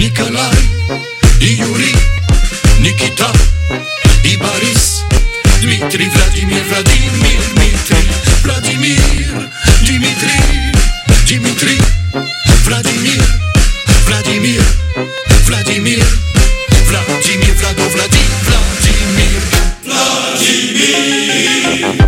Nikolai, Yuri, Nikita, Boris, Dmitri, Vladimir, Vladimir, Dmitri, Vladimir, Dimitri, Dimitri, Vladimir, Vladimir, Vladimir, Vladimir, Vlado, Vladimir, Vladimir, Vladimir.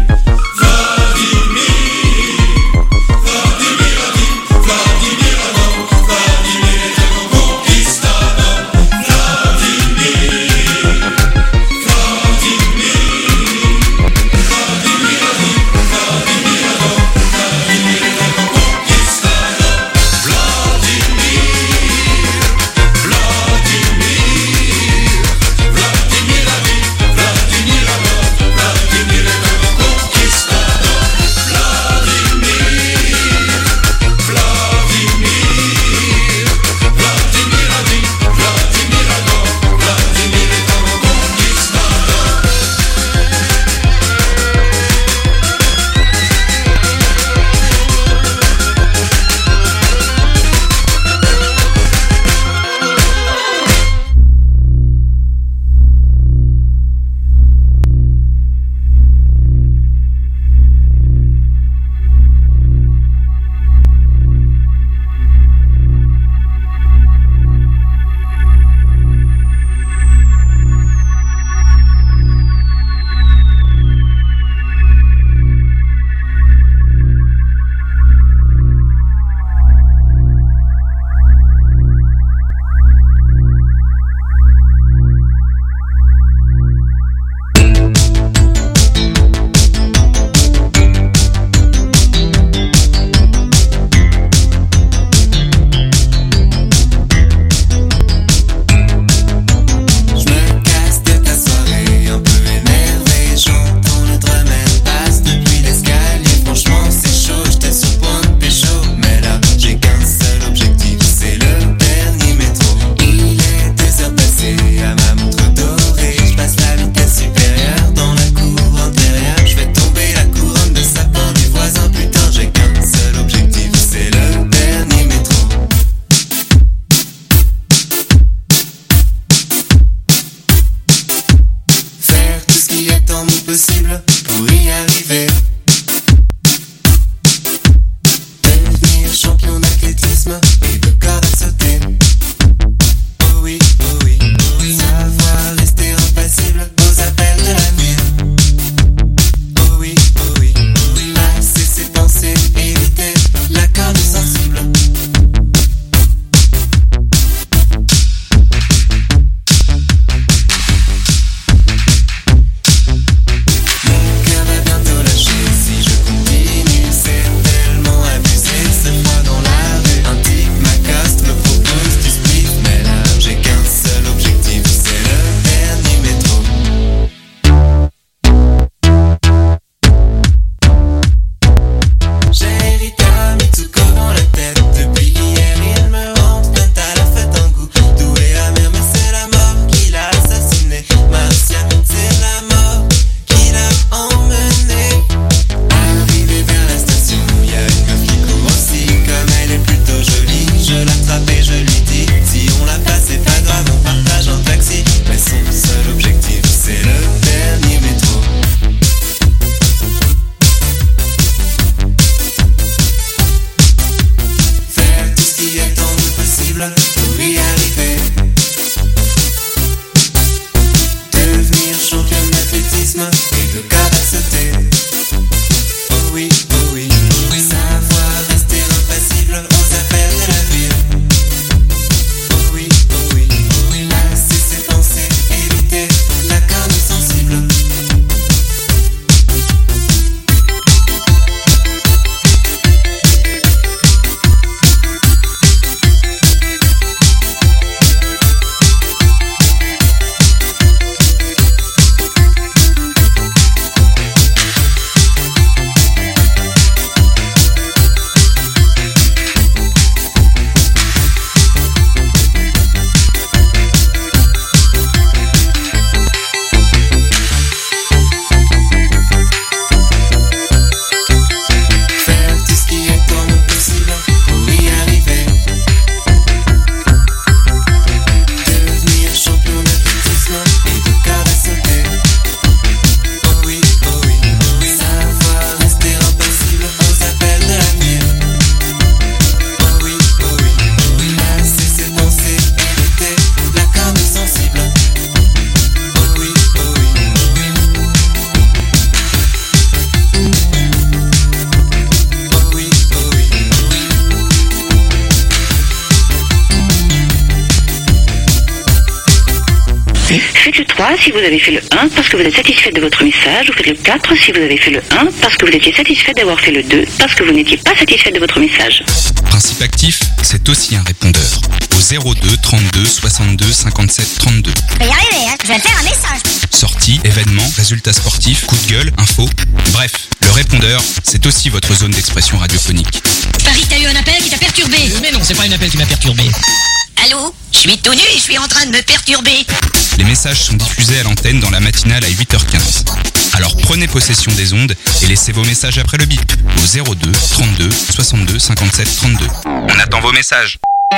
Faites le 3 si vous avez fait le 1 parce que vous êtes satisfait de votre message, ou faites le 4 si vous avez fait le 1 parce que vous étiez satisfait d'avoir fait le 2 parce que vous n'étiez pas satisfait de votre message. Principe actif, c'est aussi un répondeur. Au 02 32 62 57 32. Je vais y arriver, hein. Je vais faire un message. Sorties, événements, résultats sportifs, coups de gueule, infos. Bref, le répondeur, c'est aussi votre zone d'expression radiophonique. Paris, t'as eu un appel qui t'a perturbé. Mais non, c'est pas un appel qui m'a perturbé. Allô? Je suis tout nu et je suis en train de me perturber. Les messages sont diffusés à l'antenne dans la matinale à 8h15. Alors prenez possession des ondes et laissez vos messages après le bip. Au 02 32 62 57 32. On attend vos messages.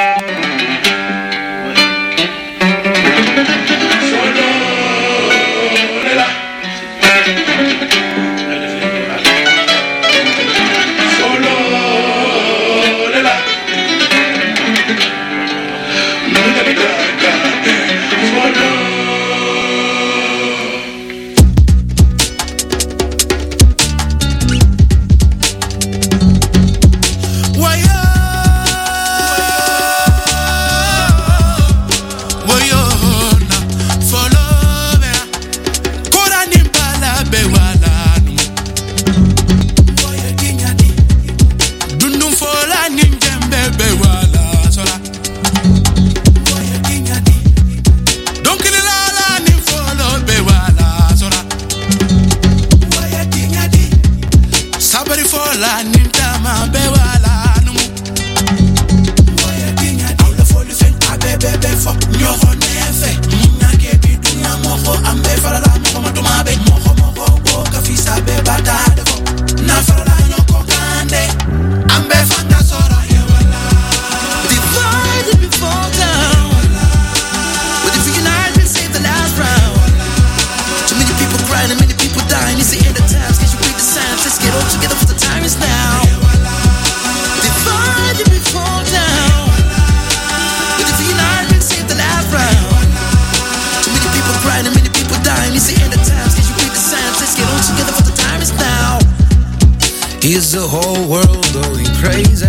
Is the whole world going crazy?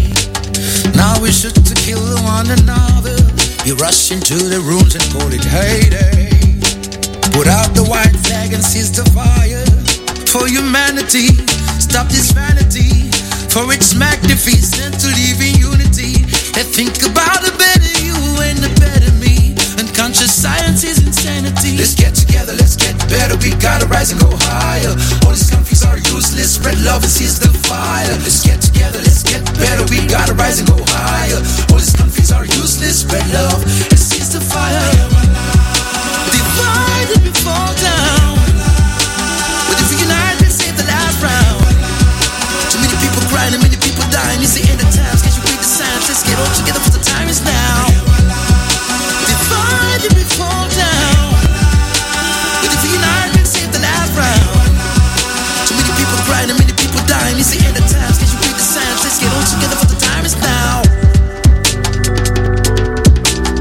Now we shoot to kill one another. You rush into the rooms and call it heyday. Put out the white flag and seize the fire. For humanity, stop this vanity. For it's magnificent to live in unity. And think about a better you and a better me. Unconscious science is insanity. Let's get together, let's get better. We gotta rise and go higher. All these countries are useless. Spread love and seize the fire. Let's get together, let's get better. We gotta rise and go higher. All these countries are useless. Spread love and seize the fire. Divided we fall down. But if we unite, we save the last round. Too many people crying and many people dying. It's the end of times. Can't you read the signs? Let's get all together for the time is now. Divided we fall down. But if we unite, we save the last round. Too many people crying and many people dying. It's the end of times. Can't you read the signs? Let's get all together for the time is now.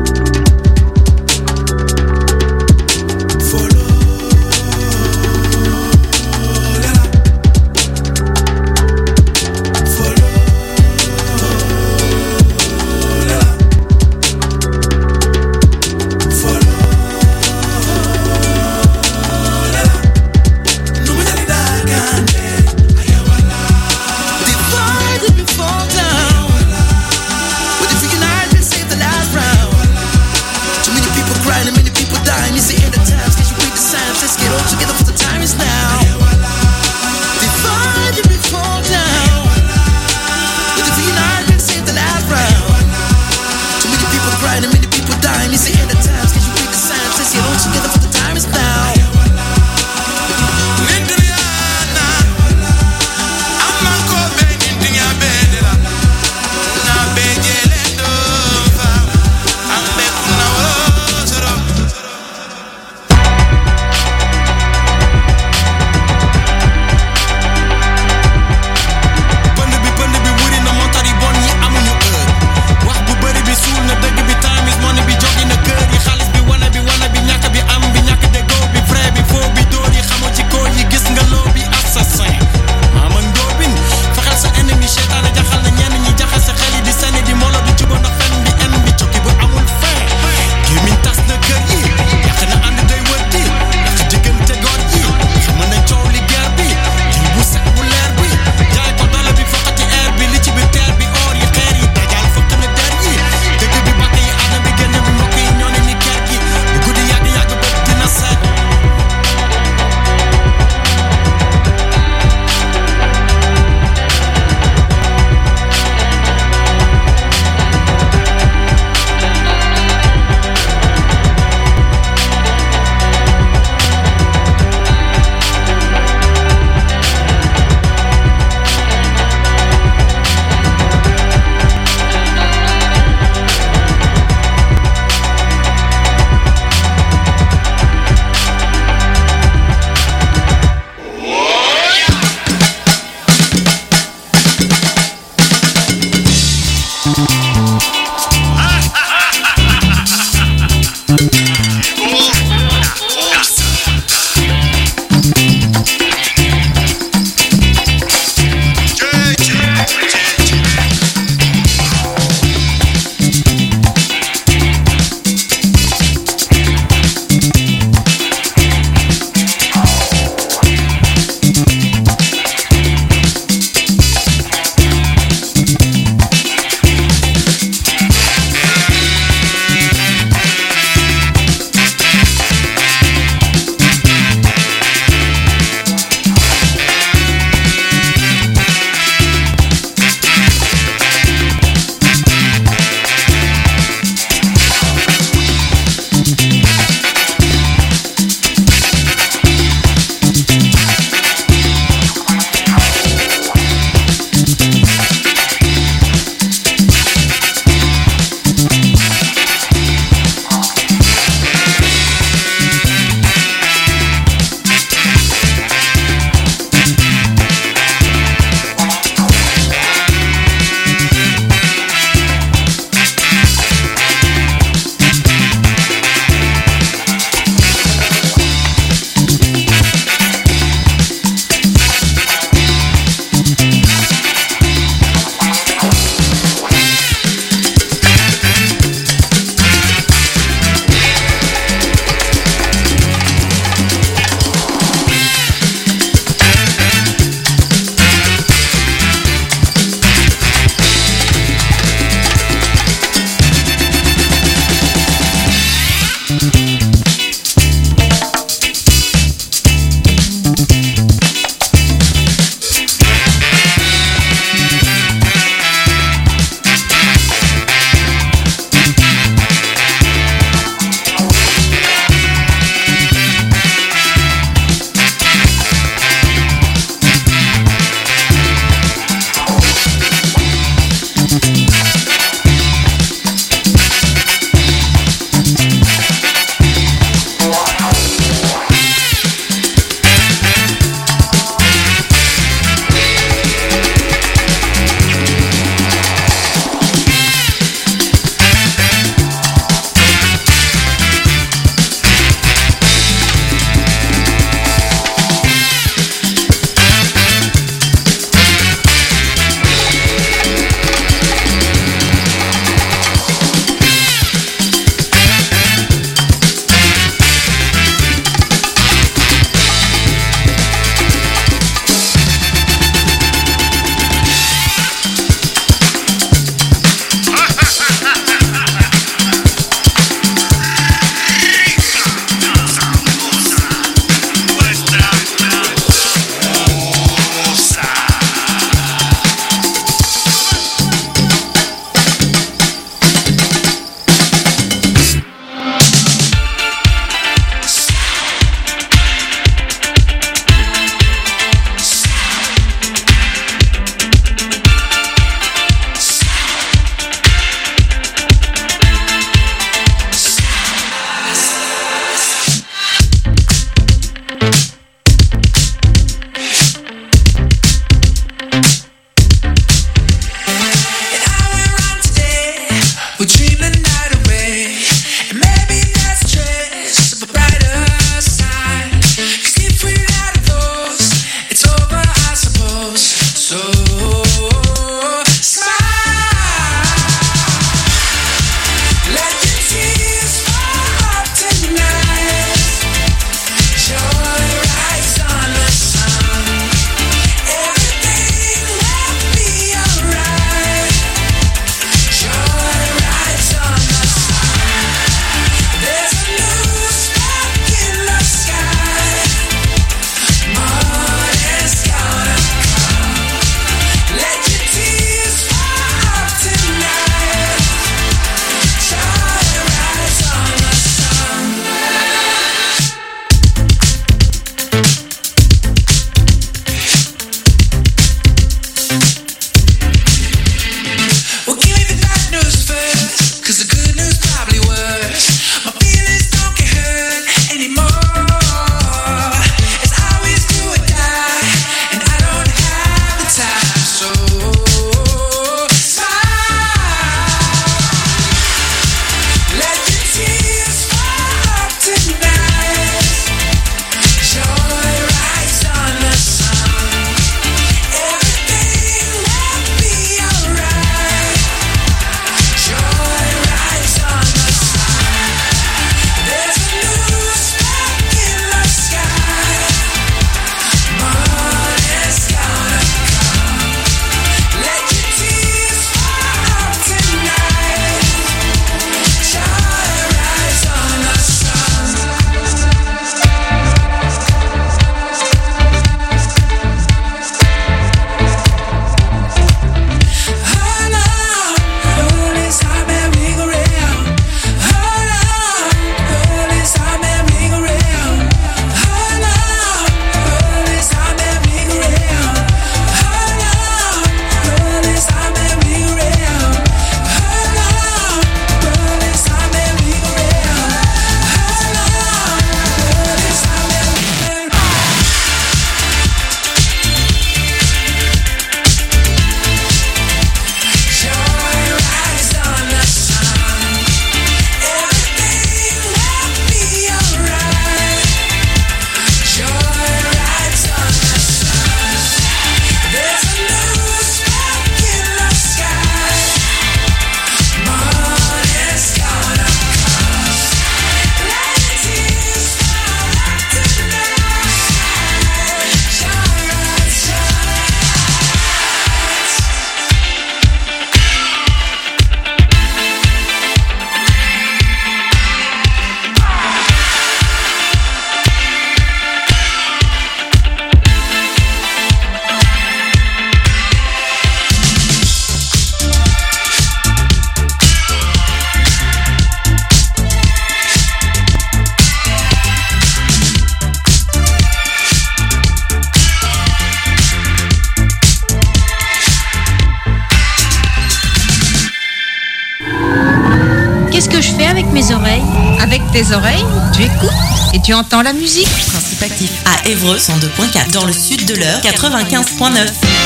Avec tes oreilles, tu écoutes et tu entends la musique. Principe actif à Évreux 102.4, dans le sud de l'Eure 95.9.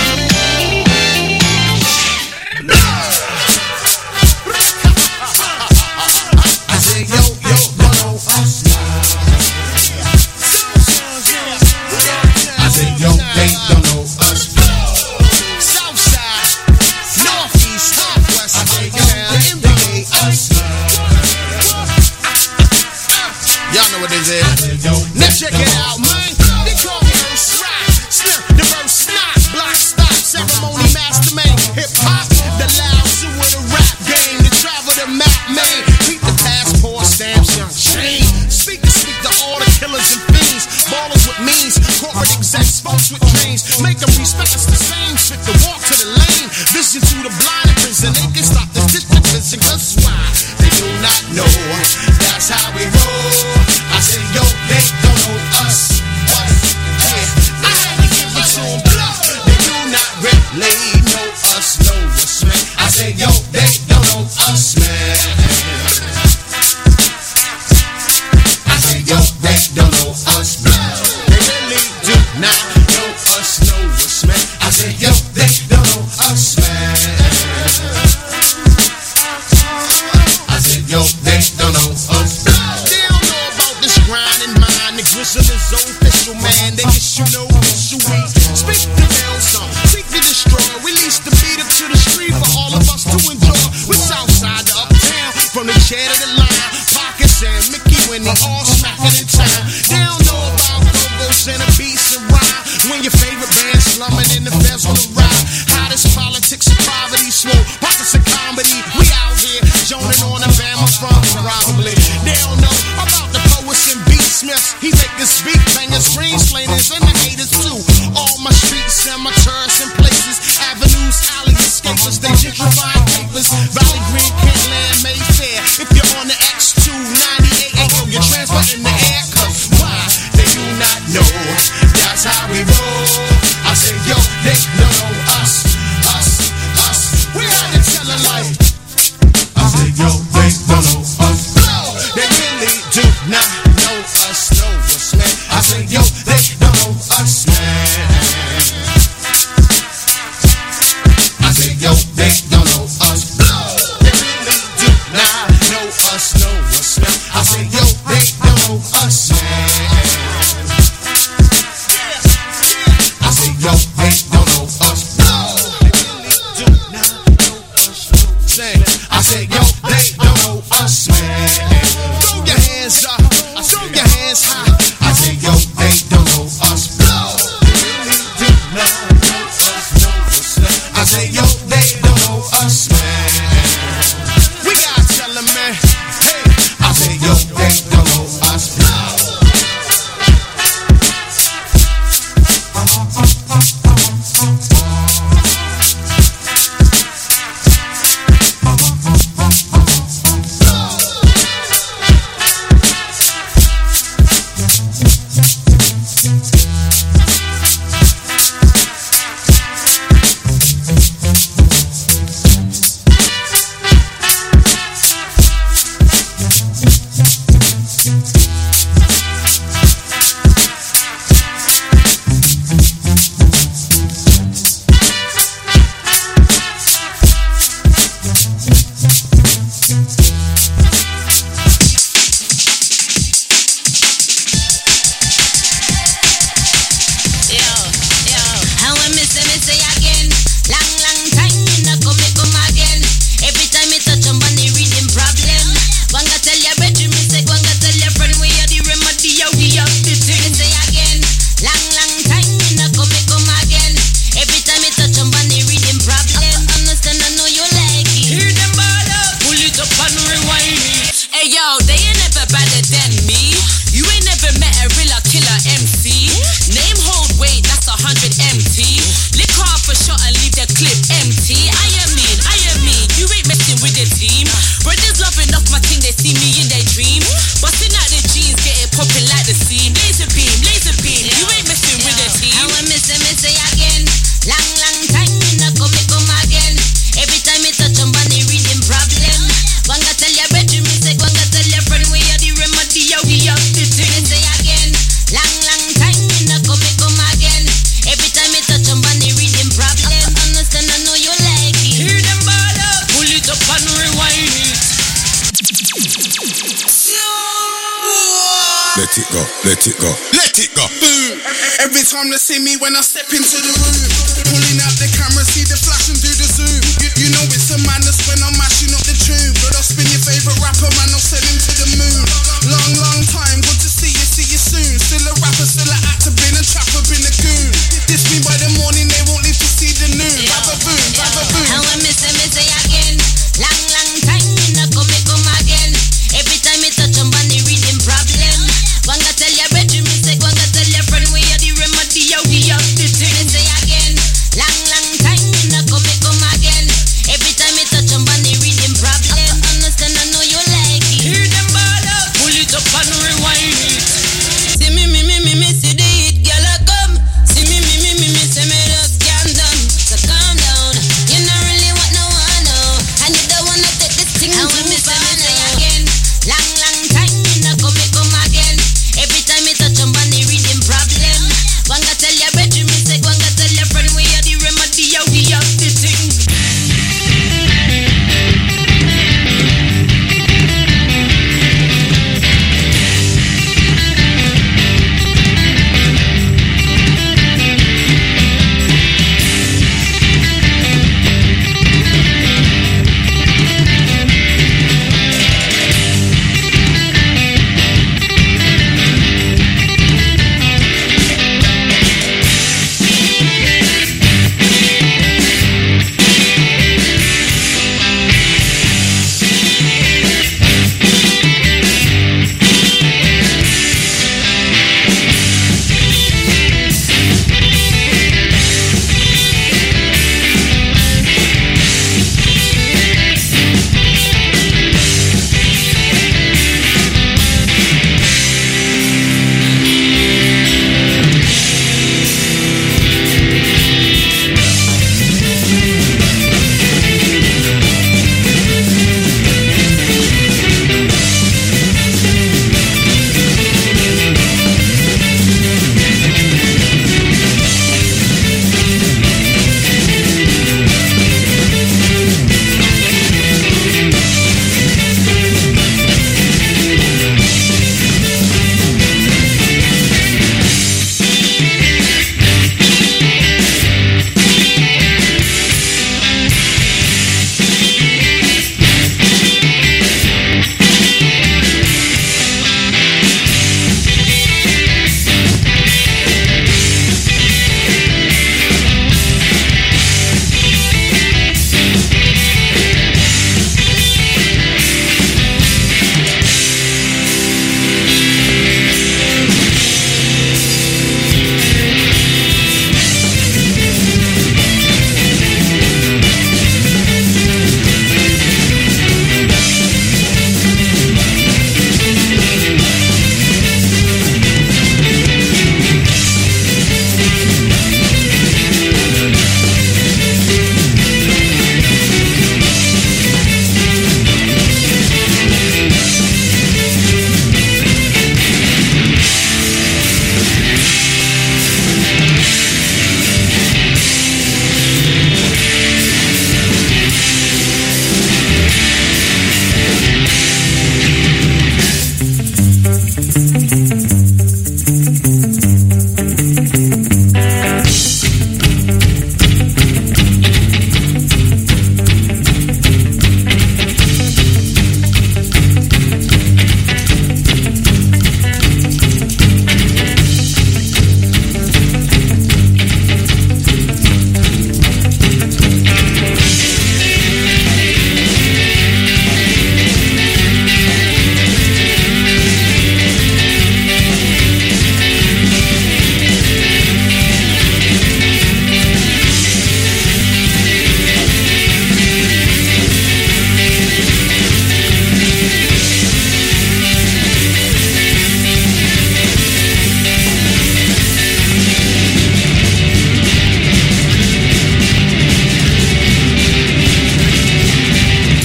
Now check it out, man. They call me Earth Rock, Snip, the verse snot, block stop, ceremony master man, hip hop, the loud zoo of the rap game, the travel the map man, beat the passport stamps, young chain. Speak to all the killers and fiends, ballers with means, corporate execs, folks with dreams, make them respect us the same, fit to walk to the lane, vision to the blind in prison, they can stop this district vision, cause why? They do not know, that's how we roll. I said, yo, they don't know us, yeah. I had to give it to them, they do not really know us, man. I said, yo, they don't know us, man. I said, yo, they don't know us, man. They really do not know us, man. I said, yo, they don't know us, man. I said, yo, they don't know us, man. Whistle is official, man. They get you no issue. Speak the real song, seek to destroy. Release the beat up to the street for all of us to enjoy. We're Southside to Uptown, from the chair to the line. Pockets and Mickey when they all smacking in town. They don't know about logos and the beats and rhyme. When your favorite band slumming in the feds on the ride. Hottest politics and poverty, slow pockets of comedy. We out here joining on the Bama from probably. They don't know about the poets and beatsmiths. He make us speak, bangers, screen slayers, and the haters too. All my streets and my tours and places, avenues, alley escapers, they gentrify papers. Valley Green, Kentland, Mayfair. If you're on the X2, 98, ain't throw your transfer in the air, cause why? They do not know, that's how we roll. I say, yo, they don't know us. We out to tell a life. I say, yo, they don't know us. They really do not know us, man. I say, yo, they don't know us, man. I say, yo, they don't know us. They really do not know us, man. I say, yo, they don't know us, man. I say, yo, they don't know us. They really do not know us. I say, yo, they don't know us, man. Throw your hands up, throw your hands high. I say, yo, they don't know us. They really do not know us. I say, yo, they don't know us, man. We gotta tell them, man. Hey, I say, yo, they let it go, let it go, let it go. Boom. Every time they see me when I step into the room, pulling out the camera, see the flash and do